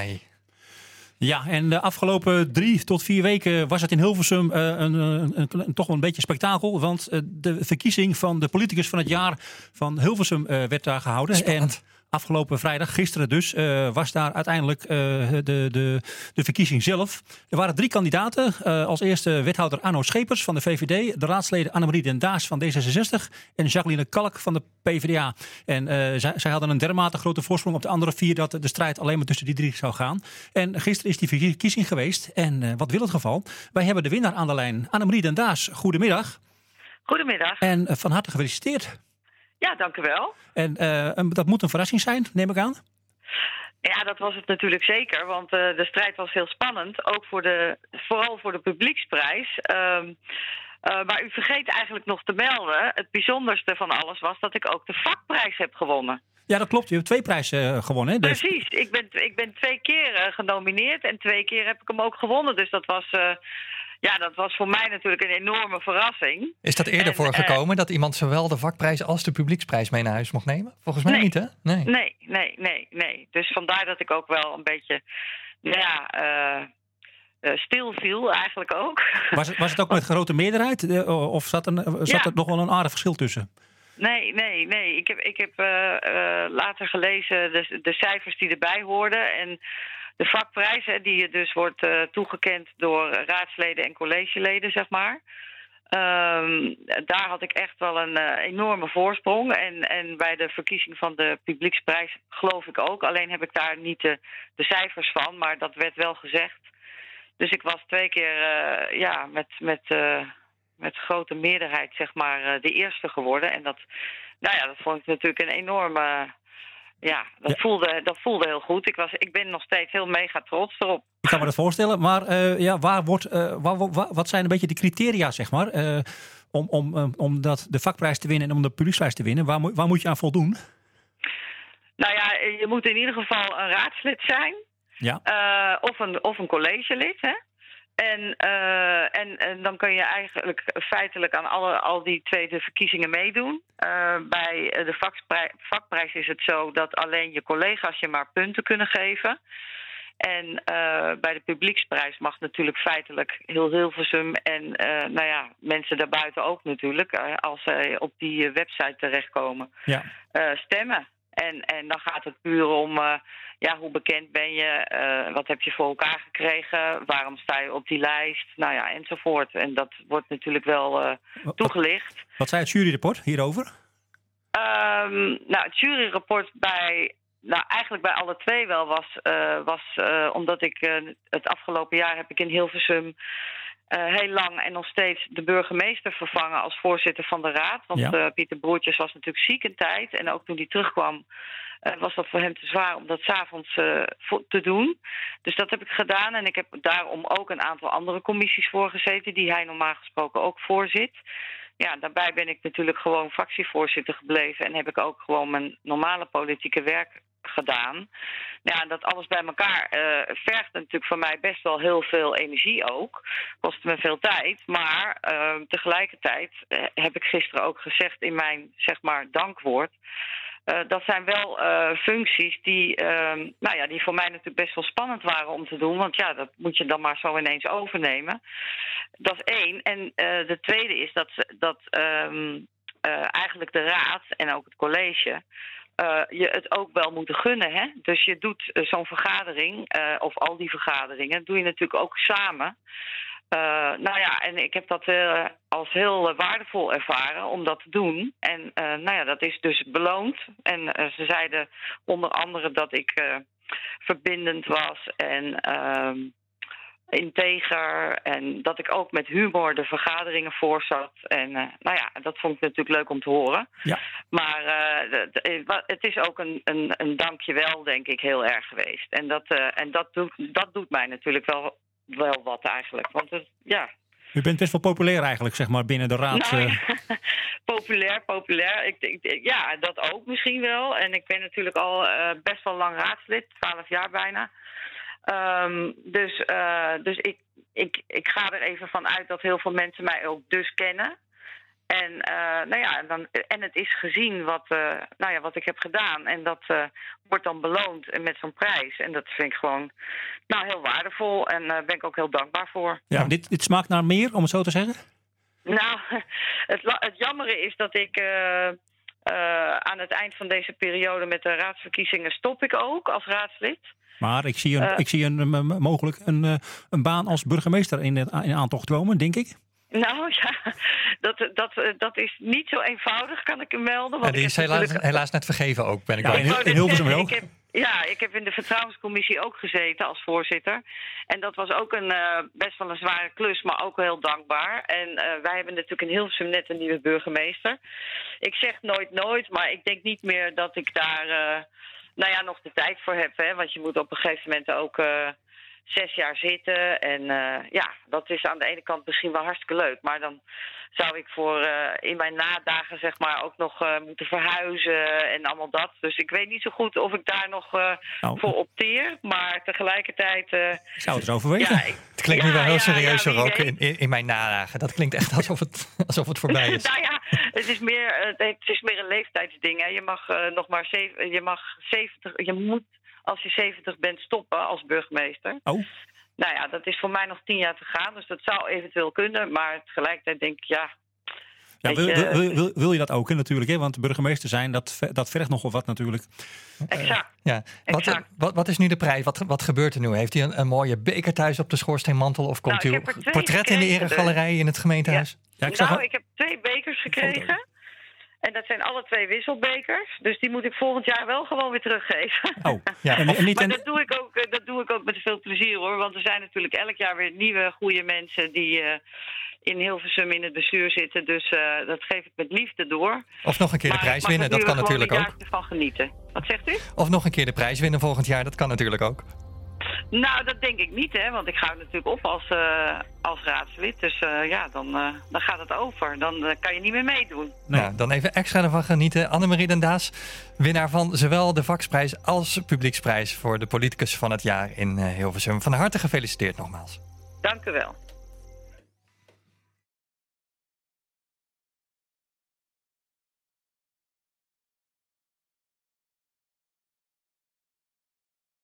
jij. Ja, en de afgelopen 3 tot 4 weken was het in Hilversum toch wel een beetje spektakel. Want de verkiezing van de politicus van het jaar van Hilversum werd daar gehouden. Spannend. En afgelopen vrijdag, gisteren dus, was daar uiteindelijk de verkiezing zelf. Er waren 3 kandidaten. Als eerste wethouder Arno Schepers van de VVD. De raadsleden Annemarie den Daas van D66. En Jacqueline Kalk van de PvdA. En zij hadden een dermate grote voorsprong op de andere 4... dat de strijd alleen maar tussen die 3 zou gaan. En gisteren is die verkiezing geweest. En wat wil het geval? Wij hebben de winnaar aan de lijn. Annemarie den Daas, goedemiddag. Goedemiddag. En van harte gefeliciteerd. Ja, dank u wel. En dat moet een verrassing zijn, neem ik aan. Ja, dat was het natuurlijk zeker, want de strijd was heel spannend. Ook vooral voor de publieksprijs. Maar u vergeet eigenlijk nog te melden, het bijzonderste van alles was dat ik ook de vakprijs heb gewonnen. Ja, dat klopt. Je hebt 2 prijzen gewonnen. Hè? Precies. Ik ben 2 keer genomineerd en 2 keer heb ik hem ook gewonnen. Dus dat was voor mij natuurlijk een enorme verrassing. Is dat eerder voorgekomen dat iemand zowel de vakprijs als de publieksprijs mee naar huis mocht nemen? Volgens mij niet, hè? Nee. Dus vandaar dat ik ook wel een beetje stil viel eigenlijk ook. Was het ook met grote meerderheid? Of zat er nog wel een aardig verschil tussen? Nee. Ik heb later gelezen de cijfers die erbij hoorden. En de vakprijs, die dus wordt toegekend door raadsleden en collegeleden, zeg maar. Daar had ik echt wel een enorme voorsprong. En bij de verkiezing van de publieksprijs geloof ik ook. Alleen heb ik daar niet de cijfers van, maar dat werd wel gezegd. Dus ik was 2 keer met grote meerderheid, zeg maar, de eerste geworden. En dat vond ik natuurlijk een enorme... Dat voelde heel goed. Ik ben nog steeds heel mega trots erop. Ik kan me dat voorstellen. Maar wat zijn een beetje de criteria, zeg maar, om de vakprijs te winnen en om de publieksprijs te winnen? Waar moet je aan voldoen? Nou ja, je moet in ieder geval een raadslid zijn. Ja. Of een collegelid, hè. En dan kun je eigenlijk feitelijk aan al die tweede verkiezingen meedoen. Bij de vakprijs is het zo dat alleen je collega's je maar punten kunnen geven. En bij de publieksprijs mag natuurlijk feitelijk heel Hilversum en mensen daarbuiten ook natuurlijk, als zij op die website terechtkomen, stemmen. En dan gaat het puur om hoe bekend ben je, wat heb je voor elkaar gekregen, waarom sta je op die lijst, enzovoort. En dat wordt natuurlijk wel toegelicht. Wat zei het juryrapport hierover? Het juryrapport eigenlijk bij alle 2 wel was omdat ik het afgelopen jaar heb ik in Hilversum heel lang en nog steeds de burgemeester vervangen als voorzitter van de raad. Want Pieter Broertjes was natuurlijk ziek een tijd. En ook toen hij terugkwam was dat voor hem te zwaar om dat 's avonds te doen. Dus dat heb ik gedaan. En ik heb daarom ook een aantal andere commissies voorgezeten die hij normaal gesproken ook voorzit. Ja, daarbij ben ik natuurlijk gewoon fractievoorzitter gebleven en heb ik ook gewoon mijn normale politieke werk gedaan. Ja, dat alles bij elkaar vergt natuurlijk van mij best wel heel veel energie ook. Kost me veel tijd. Maar tegelijkertijd heb ik gisteren ook gezegd in mijn, zeg maar, dankwoord. Dat zijn wel functies die voor mij natuurlijk best wel spannend waren om te doen. Want ja, dat moet je dan maar zo ineens overnemen. Dat is 1. En de tweede is dat eigenlijk de raad en ook het college je het ook wel moeten gunnen. Hè? Dus je doet zo'n vergadering, of al die vergaderingen, doe je natuurlijk ook samen. En ik heb dat als heel waardevol ervaren om dat te doen. En dat is dus beloond. En ze zeiden onder andere dat ik verbindend was en integer. En dat ik ook met humor de vergaderingen voorzat. En dat vond ik natuurlijk leuk om te horen. Ja. Maar het is ook een dankjewel, denk ik, heel erg geweest. En dat doet mij natuurlijk wel wat eigenlijk. Want U bent best wel populair eigenlijk, zeg maar, binnen de raad. Populair. Ja, dat ook misschien wel. En ik ben natuurlijk al best wel lang raadslid, 12 jaar bijna. Dus ik ga er even van uit dat heel veel mensen mij ook dus kennen. En, en het is gezien wat ik heb gedaan. En dat wordt dan beloond met zo'n prijs. En dat vind ik gewoon heel waardevol. En daar ben ik ook heel dankbaar voor. Ja, dit smaakt naar meer, om het zo te zeggen? Nou, het jammere is dat ik aan het eind van deze periode met de raadsverkiezingen stop ik ook als raadslid. Maar ik zie mogelijk een baan als burgemeester in aantocht komen, denk ik. Nou ja, dat is niet zo eenvoudig, kan ik u melden. Want die is helaas net vergeven ook, ben ik wel. In Hilversum wel. Ik heb in de vertrouwenscommissie ook gezeten als voorzitter. En dat was ook best wel een zware klus, maar ook heel dankbaar. En wij hebben natuurlijk in Hilversum net een nieuwe burgemeester. Ik zeg nooit, maar ik denk niet meer dat ik daar nog de tijd voor heb. Hè? Want je moet op een gegeven moment ook 6 jaar zitten. En dat is aan de ene kant misschien wel hartstikke leuk. Maar dan zou ik in mijn nadagen zeg maar ook nog moeten verhuizen en allemaal dat. Dus ik weet niet zo goed of ik daar nog voor opteer. Maar tegelijkertijd ik zou het eens overwegen. Het klinkt nu wel heel serieus hoor, ook in mijn nadagen. Dat klinkt echt alsof het voorbij is. Nou ja, het is meer een leeftijdsding. Hè. Je mag je moet als je 70 bent stoppen als burgemeester. Oh. Nou ja, dat is voor mij nog 10 jaar te gaan. Dus dat zou eventueel kunnen. Maar tegelijkertijd denk ik, wil je dat ook natuurlijk, hè? Want burgemeester zijn, dat vergt nogal wat natuurlijk. Exact. Wat is nu de prijs? Wat gebeurt er nu? Heeft hij een mooie beker thuis op de schoorsteenmantel? Of komt uw portret in de eregalerij in het gemeentehuis? Ja. Ik heb 2 bekers gekregen. En dat zijn alle 2 wisselbekers. Dus die moet ik volgend jaar wel gewoon weer teruggeven. Oh, ja. Maar dat doe ik ook met veel plezier hoor. Want er zijn natuurlijk elk jaar weer nieuwe goede mensen die in Hilversum in het bestuur zitten. Dus dat geef ik met liefde door. Of nog een keer de prijs winnen, dat kan natuurlijk ook. Van genieten. Wat zegt u? Of nog een keer de prijs winnen volgend jaar, dat kan natuurlijk ook. Nou, dat denk ik niet, hè. Want ik ga natuurlijk op als raadslid. Dus dan gaat het over. Dan kan je niet meer meedoen. Nou, dan even extra ervan genieten. Annemarie den Daas, winnaar van zowel de vaksprijs als publieksprijs voor de politicus van het jaar in Hilversum. Van harte gefeliciteerd nogmaals. Dank u wel.